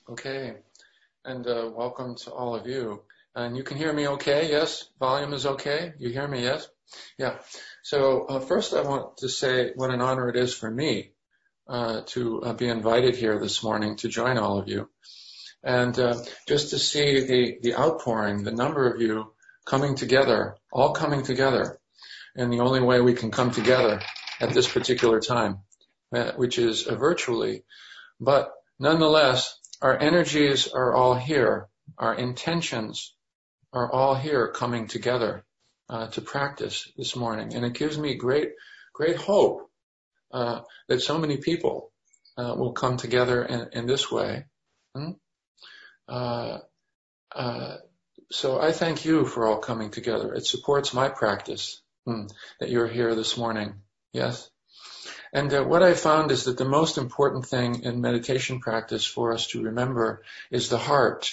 Okay, and welcome to all of you. And you can hear me okay? Yes? Volume is okay? You hear me? Yes? Yeah. So first I want to say what an honor it is for me to be invited here this morning to join all of you. And just to see the outpouring, the number of you coming together, all coming together, in the only way we can come together at this particular time, which is virtually. But nonetheless, our energies are all here. Our intentions are all here coming together to practice this morning. And it gives me great hope that so many people will come together in this way. So I thank you for all coming together. It supports my practice that you're here this morning. Yes? And what I found is that the most important thing in meditation practice for us to remember is the heart.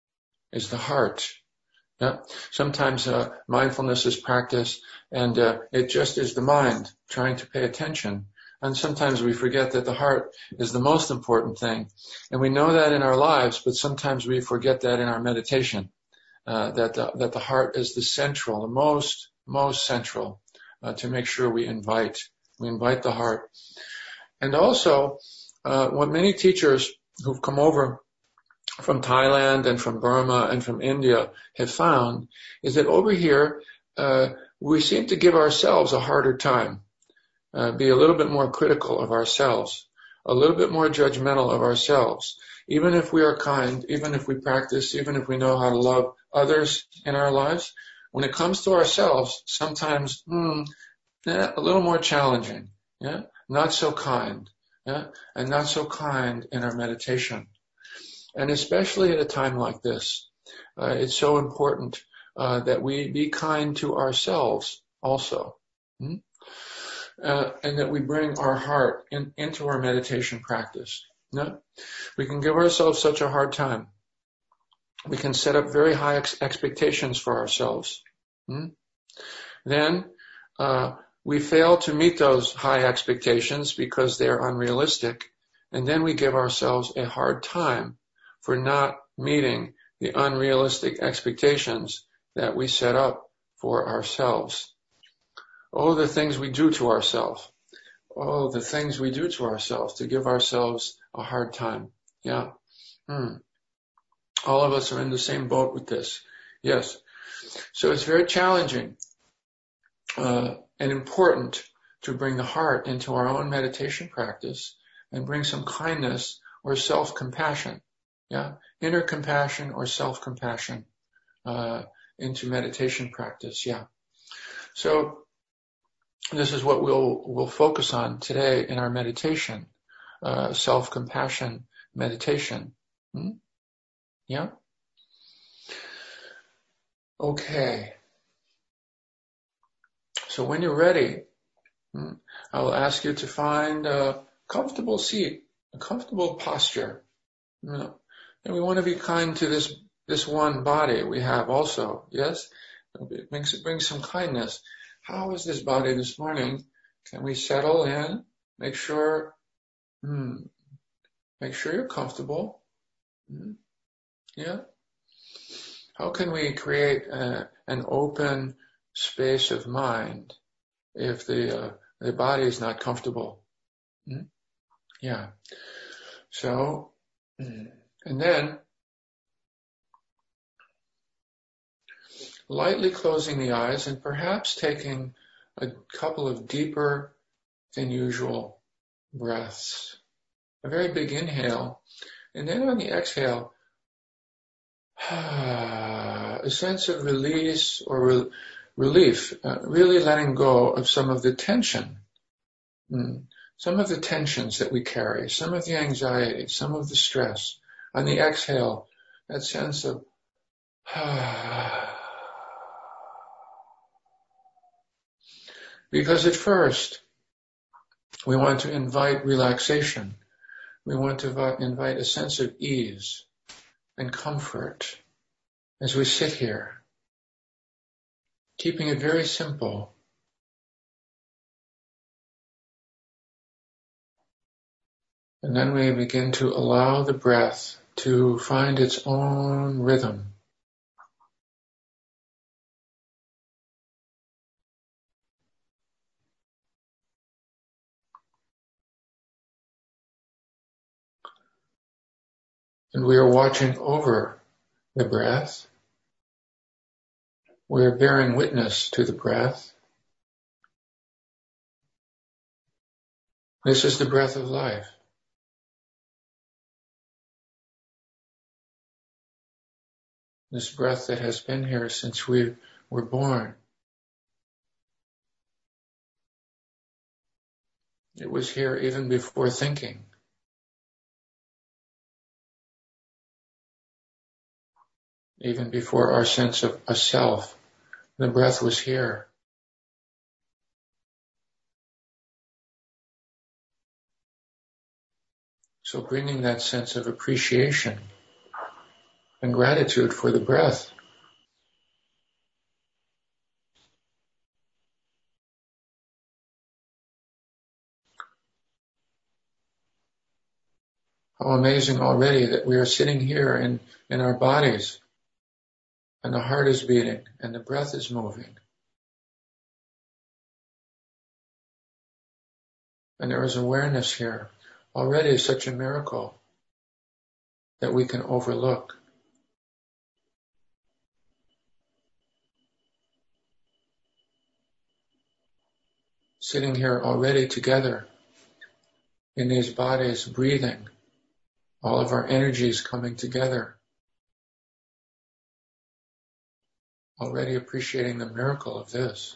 Yeah? Sometimes mindfulness is practice and it just is the mind trying to pay attention. And sometimes we forget that the heart is the most important thing. And we know that in our lives, but sometimes we forget that in our meditation, that the heart is the central, the most central, to make sure we invite the heart. And also, what many teachers who've come over from Thailand and from Burma and from India have found is that over here, we seem to give ourselves a harder time, be a little bit more critical of ourselves, a little bit more judgmental of ourselves. Even if we are kind, even if we practice, even if we know how to love others in our lives, when it comes to ourselves, sometimes, a little more challenging, yeah, not so kind, yeah, and not so kind in our meditation. And especially at a time like this, it's so important that we be kind to ourselves also, and that we bring our heart into our meditation practice. Yeah? We can give ourselves such a hard time. We can set up very high expectations for ourselves. Then we fail to meet those high expectations because they're unrealistic, and then we give ourselves a hard time for not meeting the unrealistic expectations that we set up for ourselves. Oh, the things we do to ourselves. Oh, the things we do to ourselves to give ourselves a hard time. Yeah. All of us are in the same boat with this. Yes. So it's very challenging and important to bring the heart into our own meditation practice and bring some kindness or self-compassion, yeah, inner compassion or self-compassion into meditation practice, yeah. So this is what we'll focus on today in our meditation, self-compassion meditation. Yeah? Okay. So when you're ready, I will ask you to find a comfortable seat, a comfortable posture. And we want to be kind to this one body we have also, yes? It brings some kindness. How is this body this morning? Can we settle in? Make sure you're comfortable. Yeah? How can we create an open space of mind if the body is not comfortable? Yeah. So, and then lightly closing the eyes and perhaps taking a couple of deeper than usual breaths. A very big inhale, and then on the exhale, a sense of release or relief, really letting go of some of the tension, some of the tensions that we carry, some of the anxiety, some of the stress. On the exhale, that sense of because at first, we want to invite relaxation. We want to invite a sense of ease and comfort as we sit here, keeping it very simple. And then we begin to allow the breath to find its own rhythm. And we are watching over the breath. We are bearing witness to the breath. This is the breath of life. This breath that has been here since we were born. It was here even before thinking. Even before our sense of a self, the breath was here. So bringing that sense of appreciation and gratitude for the breath. How amazing already that we are sitting here in our bodies and the heart is beating and the breath is moving. And there is awareness here. Already such a miracle that we can overlook. Sitting here already together in these bodies, breathing, all of our energies coming together. Already appreciating the miracle of this.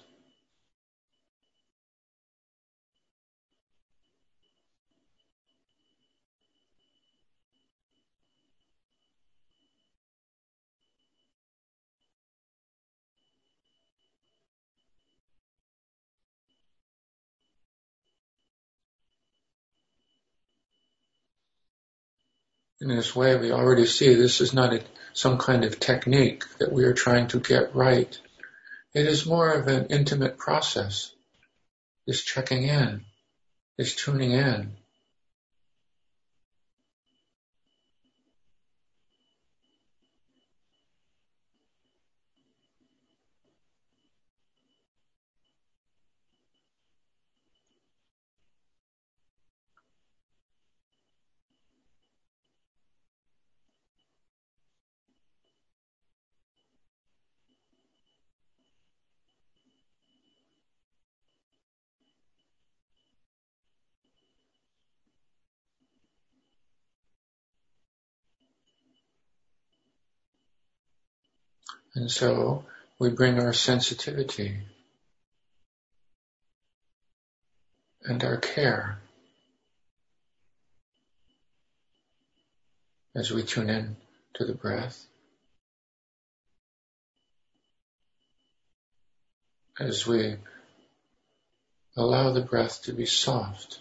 In this way, we already see this is not some kind of technique that we are trying to get right. It is more of an intimate process, this checking in, this tuning in. And so we bring our sensitivity and our care as we tune in to the breath, as we allow the breath to be soft.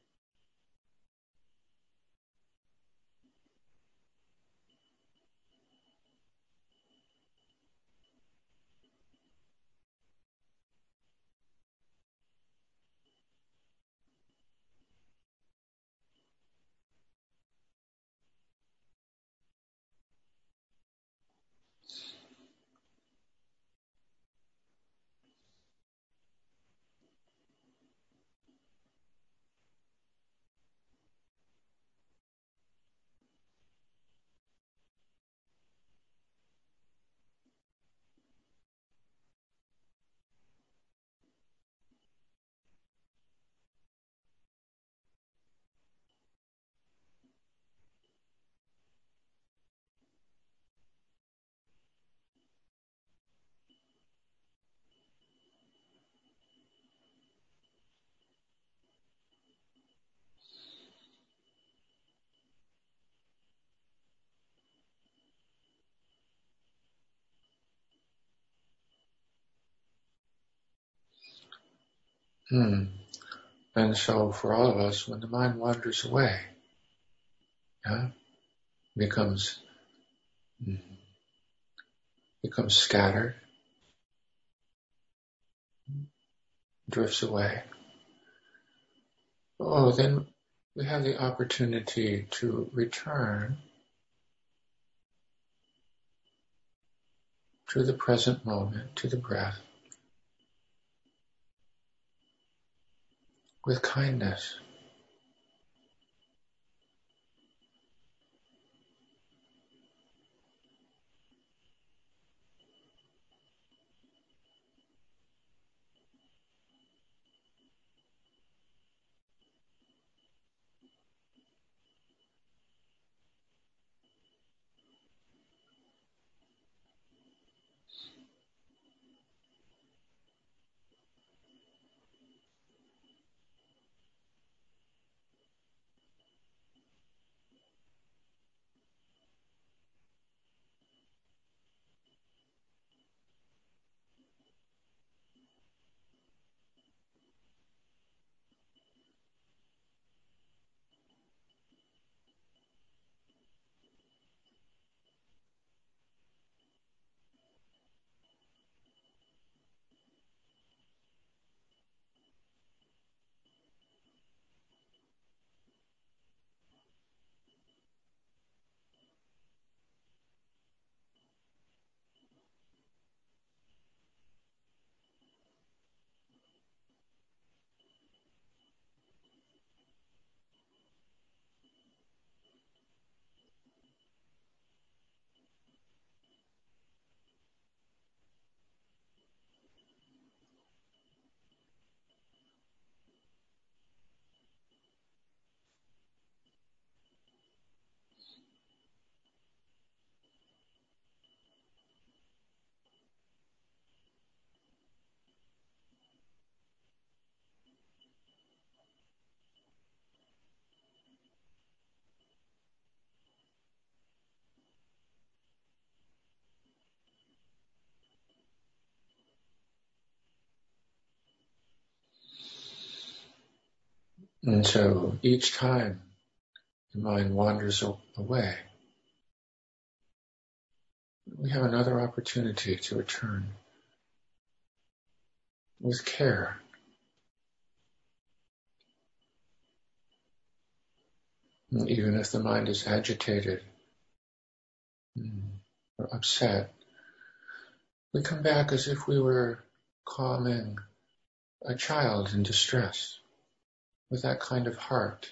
And so for all of us, when the mind wanders away, becomes scattered, drifts away, then we have the opportunity to return to the present moment, to the breath, with kindness. And so each time the mind wanders away, we have another opportunity to return with care. And even if the mind is agitated or upset, we come back as if we were calming a child in distress with that kind of heart.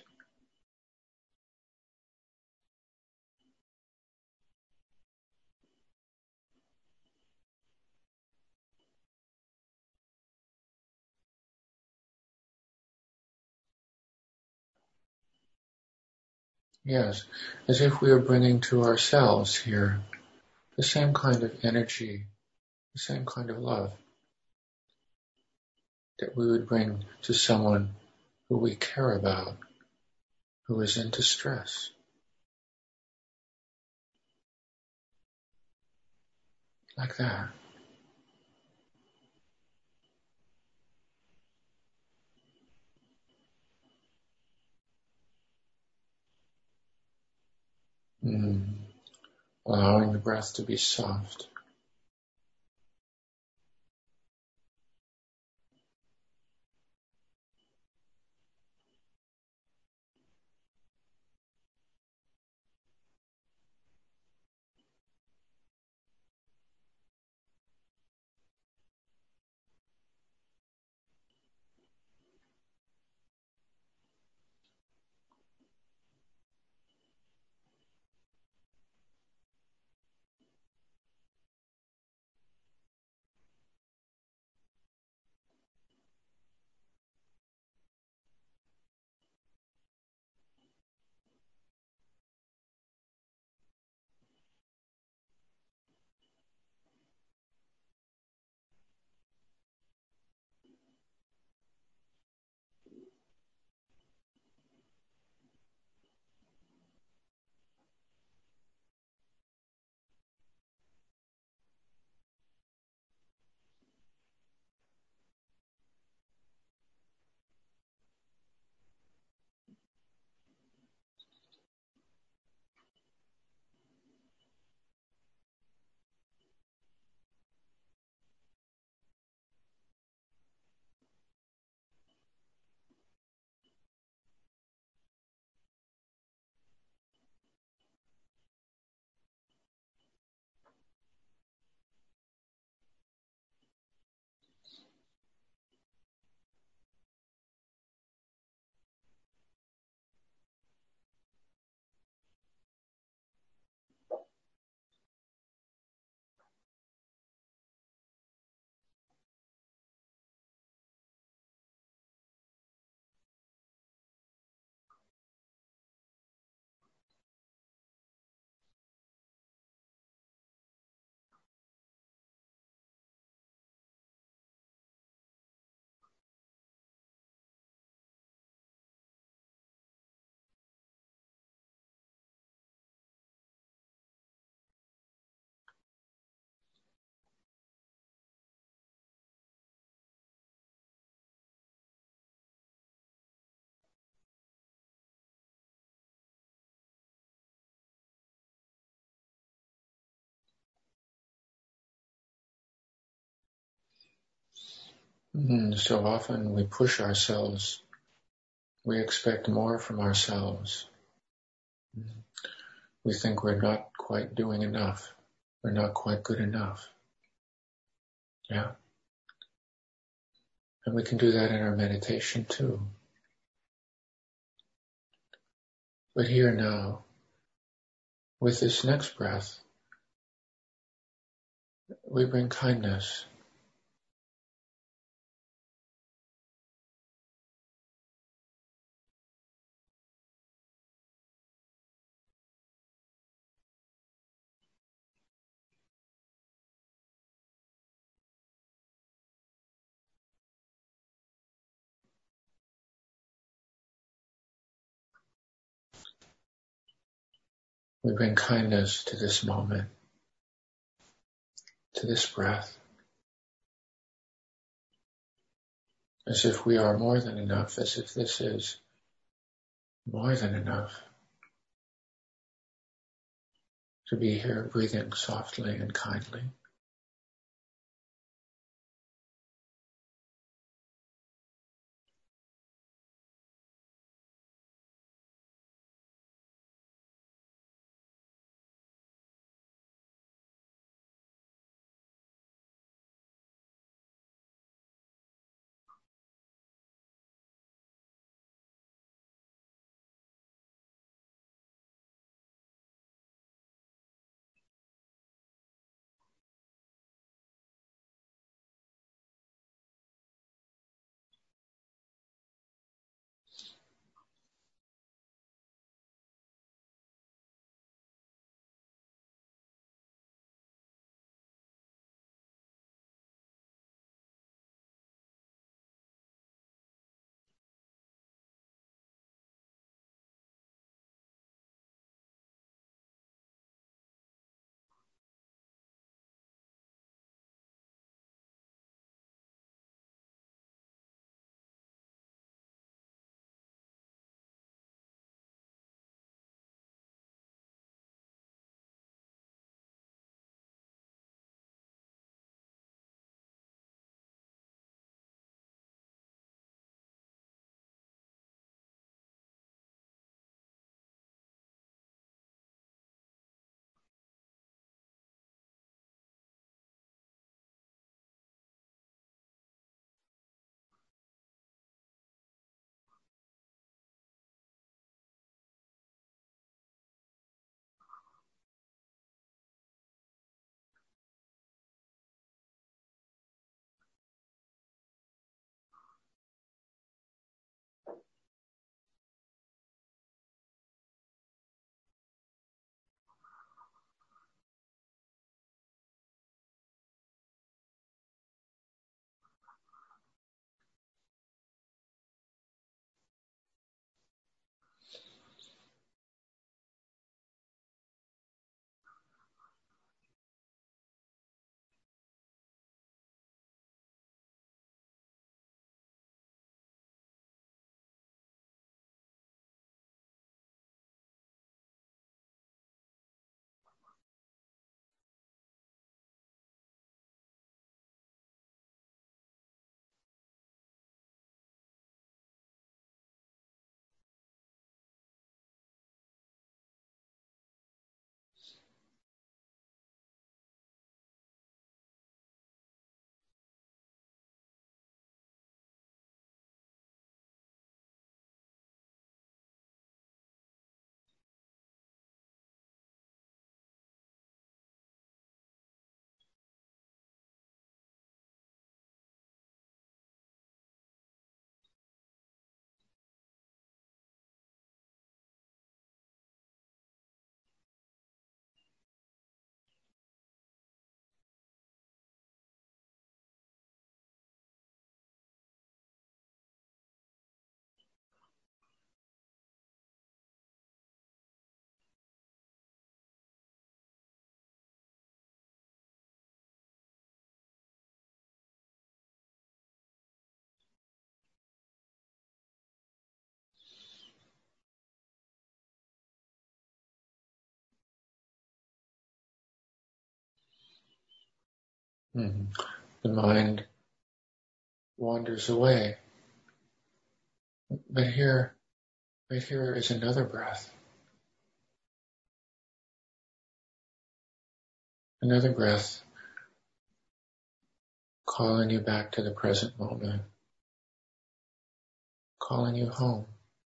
Yes, as if we are bringing to ourselves here the same kind of energy, the same kind of love that we would bring to someone who we care about, who is in distress. Like that. Allowing the breath to be soft. So often we push ourselves. We expect more from ourselves. We think we're not quite doing enough. We're not quite good enough. Yeah. And we can do that in our meditation too. But here now, with this next breath, we bring kindness. We bring kindness to this moment, to this breath, as if we are more than enough, as if this is more than enough to be here breathing softly and kindly. The mind wanders away. But here, right here is another breath. Another breath calling you back to the present moment, calling you home.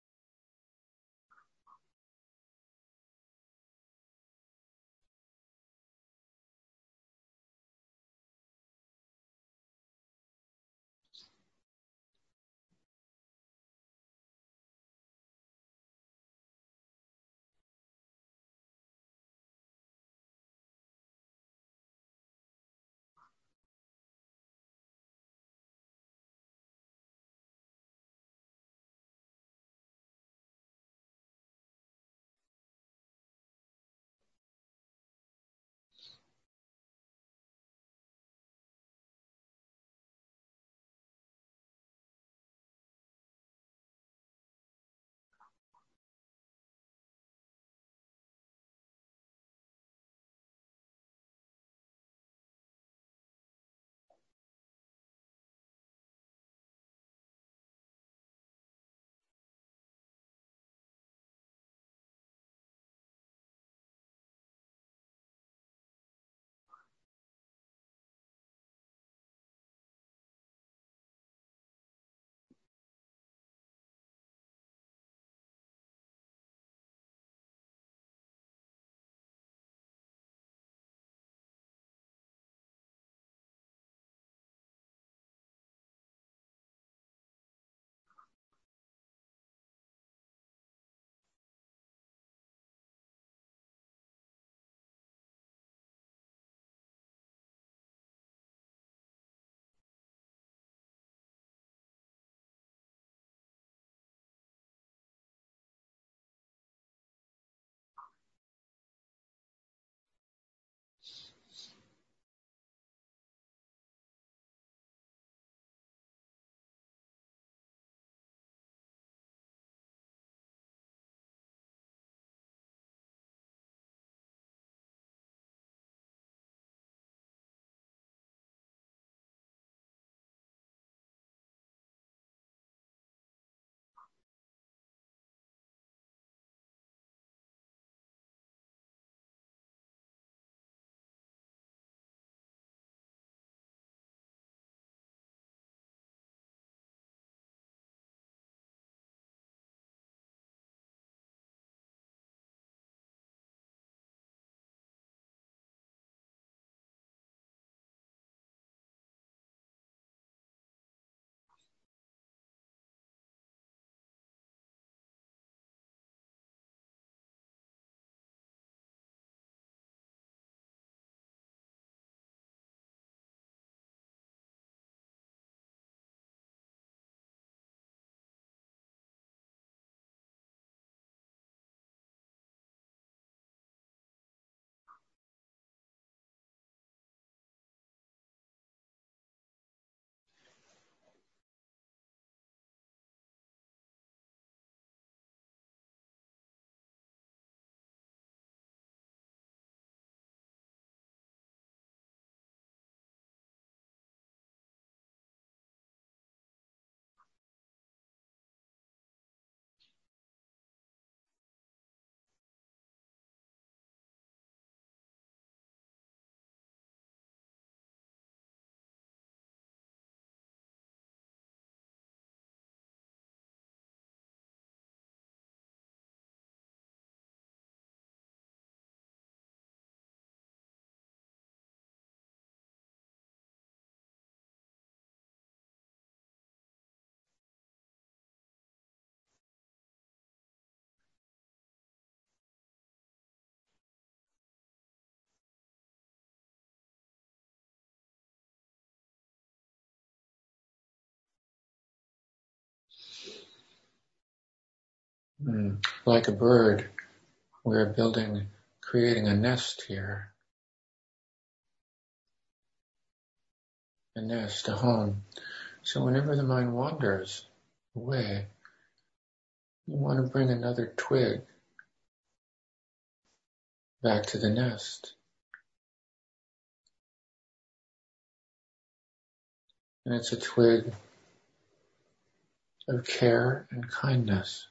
Like a bird, we're creating a nest here. A nest, a home. So whenever the mind wanders away, you want to bring another twig back to the nest. And it's a twig of care and kindness.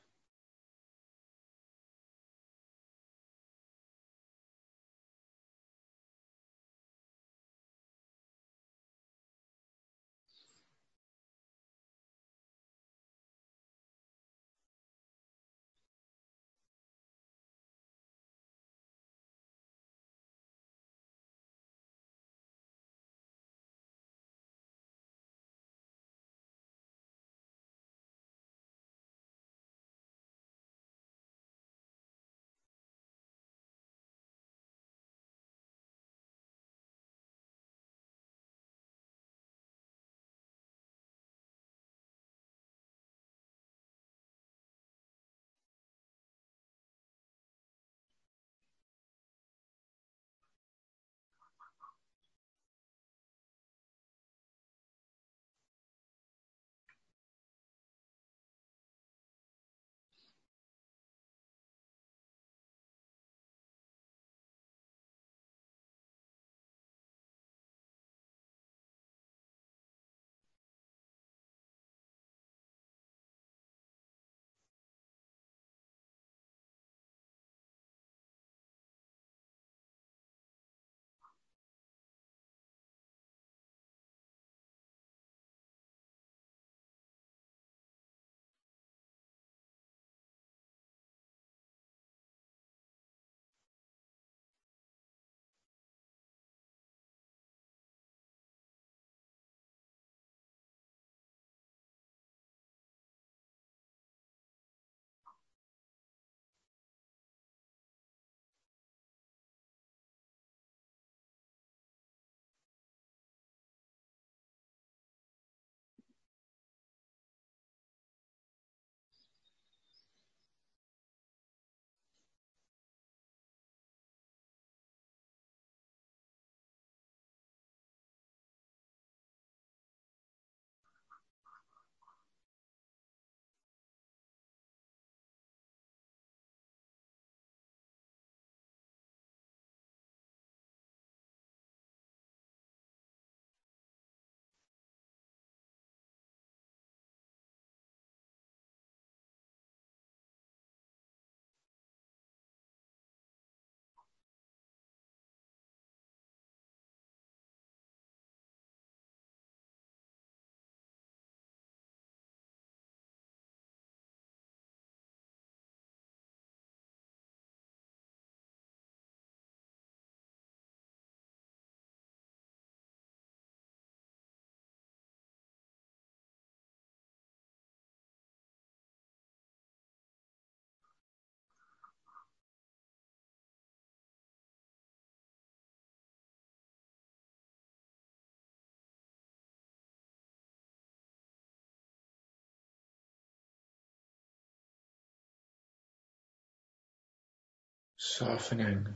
Softening,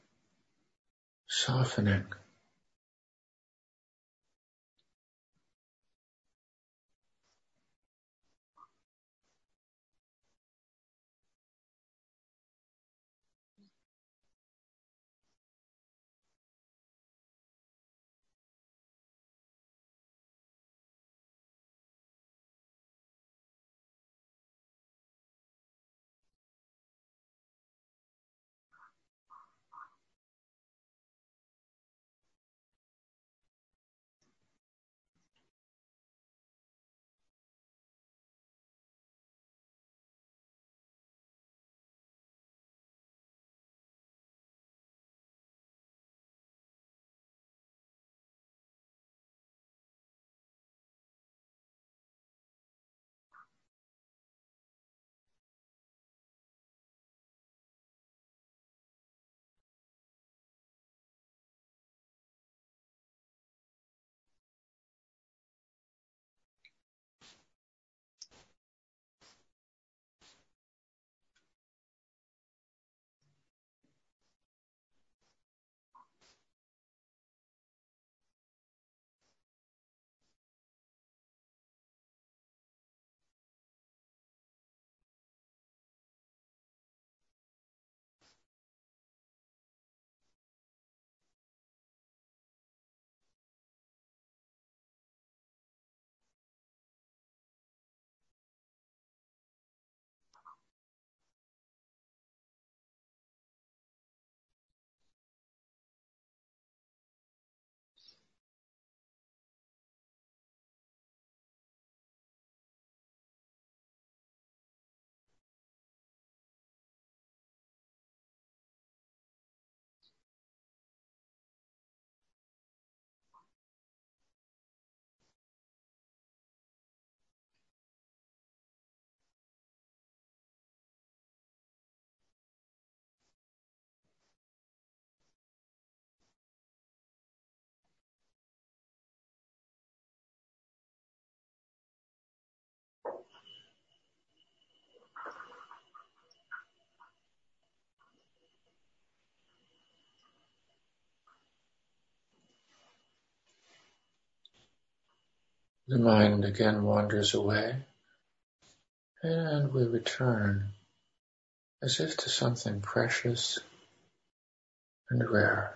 softening. The mind again wanders away, and we return as if to something precious and rare.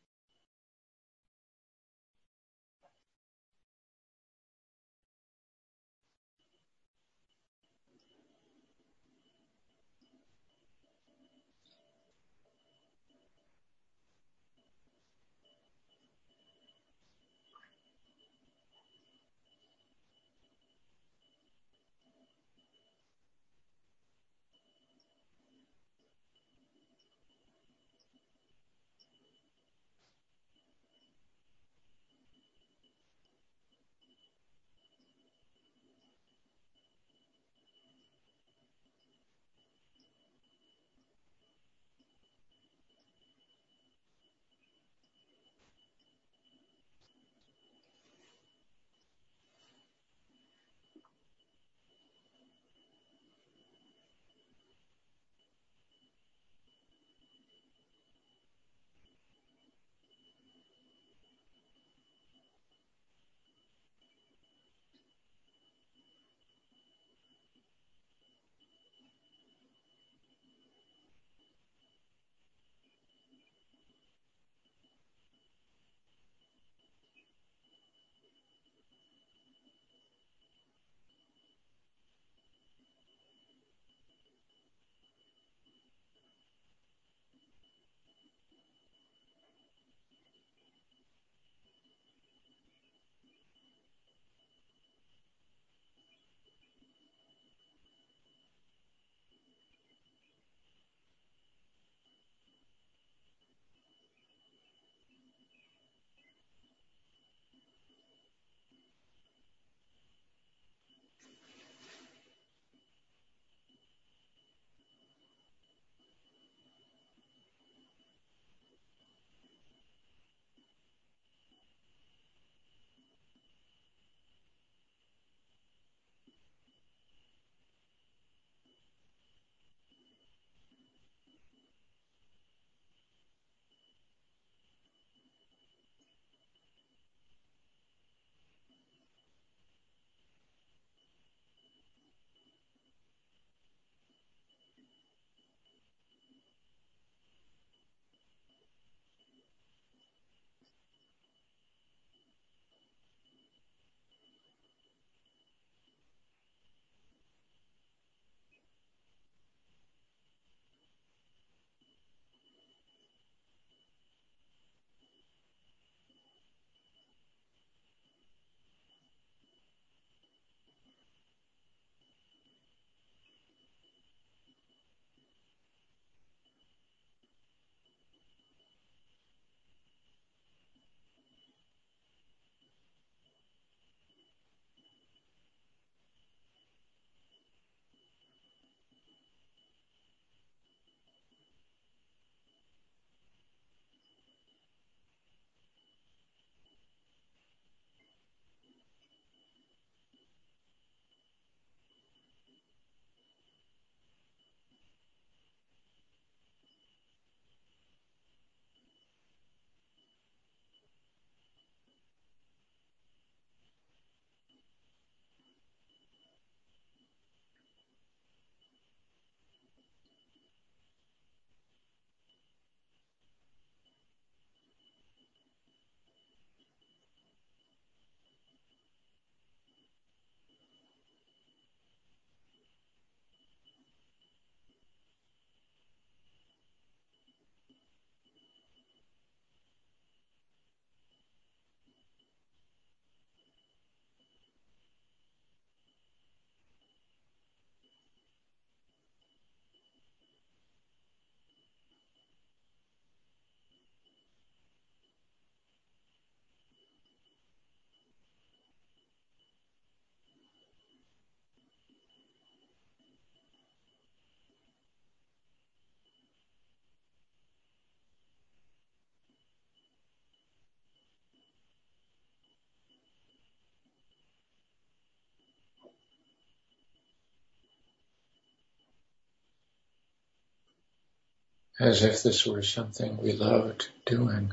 As if this were something we loved doing.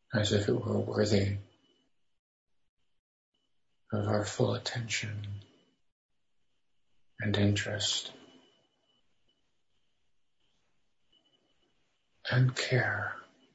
as if it were worthy of our full attention and interest and care.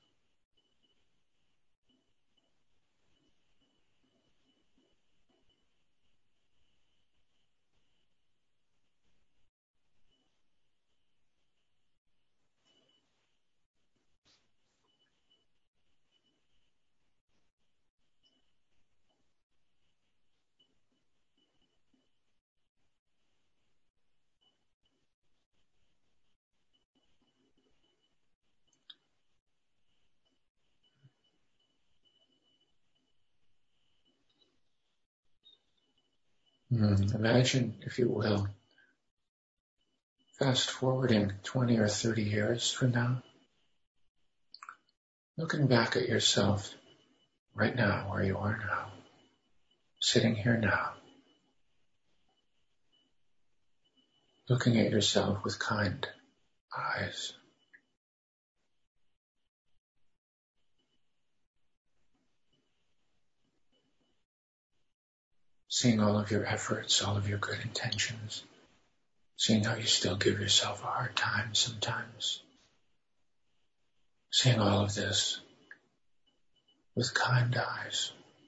Imagine, if you will, fast forwarding 20 or 30 years from now, looking back at yourself right now, where you are now, sitting here now, looking at yourself with kind eyes, seeing all of your efforts, all of your good intentions, seeing how you still give yourself a hard time sometimes, seeing all of this with kind eyes.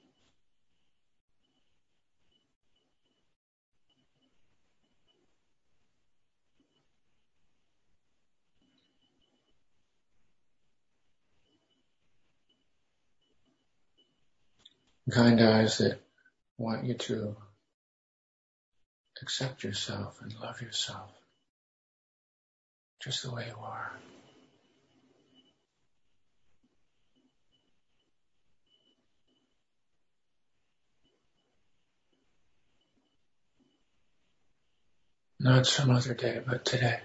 Kind eyes that want you to accept yourself and love yourself just the way you are. Not some other day, but today.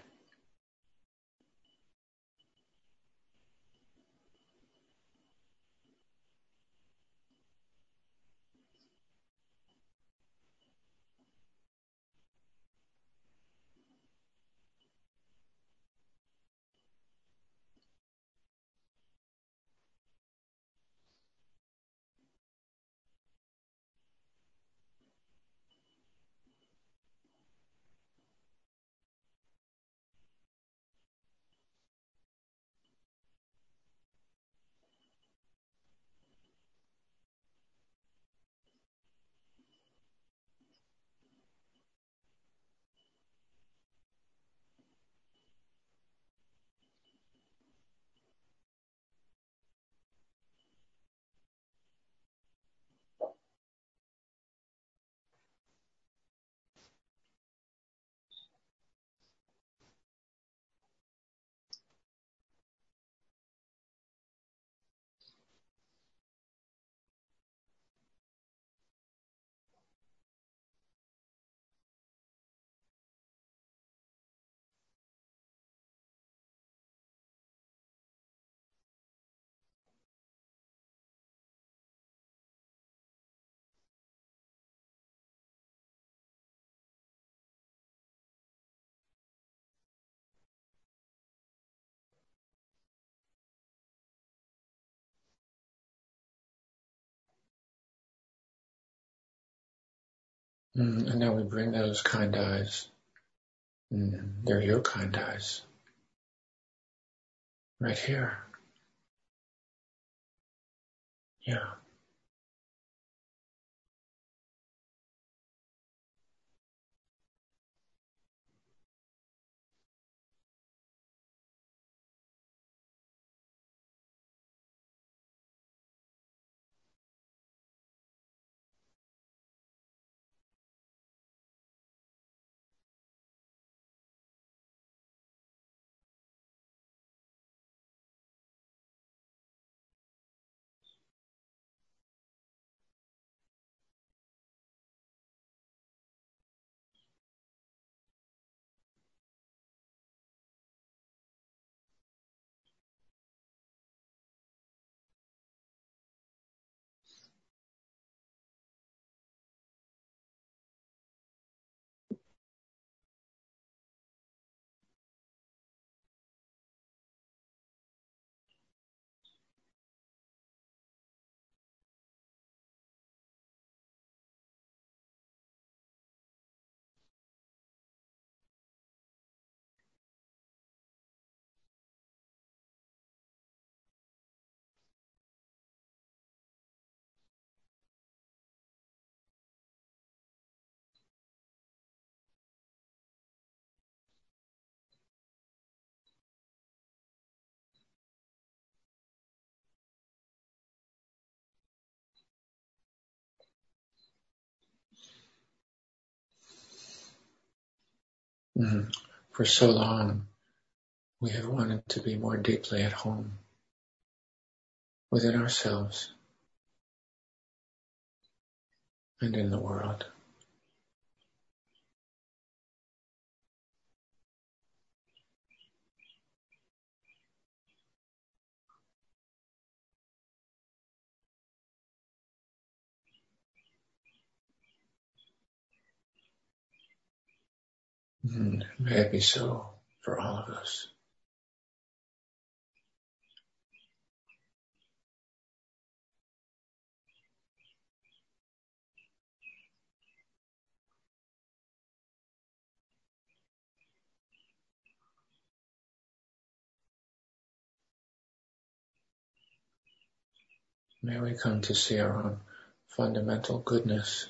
And now we bring those kind eyes. They're your kind eyes. Right here. Yeah. For so long, we have wanted to be more deeply at home within ourselves and in the world. May it be so for all of us. May we come to see our own fundamental goodness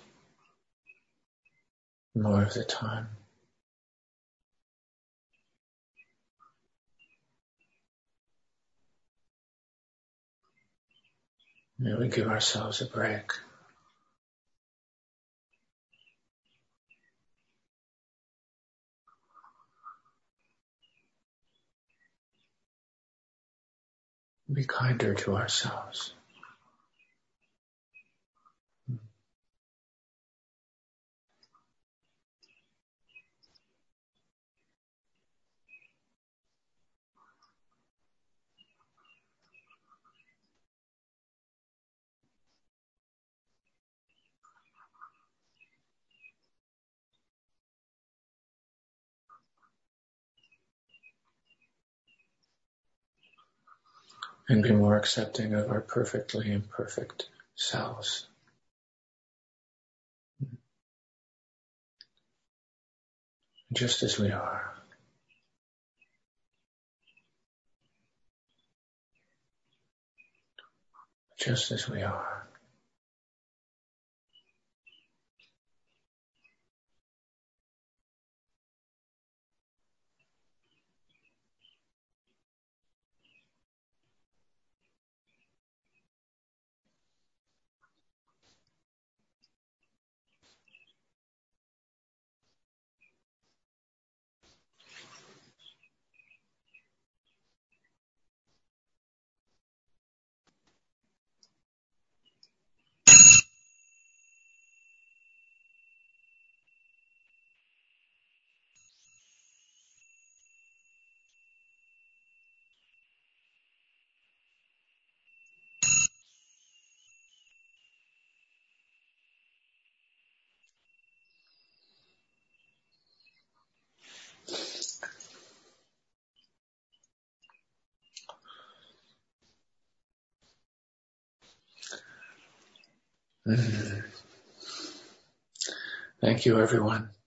more of the time. May we give ourselves a break. Be kinder to ourselves. And be more accepting of our perfectly imperfect selves. Just as we are. Just as we are. Thank you, everyone.